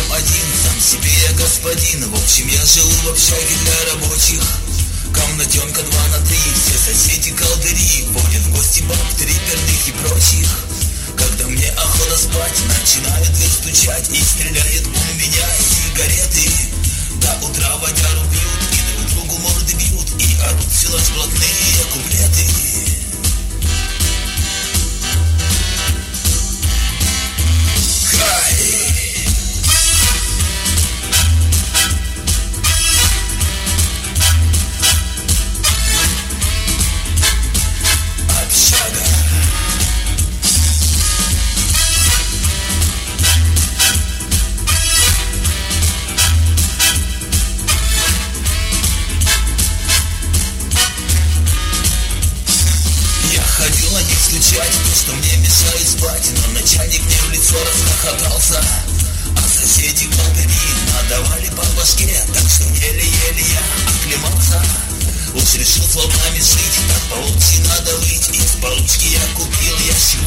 один, сам себе я господин. В общем, я живу в общаге для рабочих. Комнатенка 2 на 3, все соседи колдыри. Водят в гости баб, триперных и прочих. Когда мне охота спать, начинают дверь стучать. И стреляет у меня сигареты. До утра водяру бьют и друг другу морды бьют. И орут в село блатные куплеты. То, что мне мешает спать, но начальник мне в лицо расхохотался. А соседи колдыри надавали по башке, так что еле-еле я оклемался. Уж решил с волками жить, так по волчьи надо выть. Из получки я купил ящик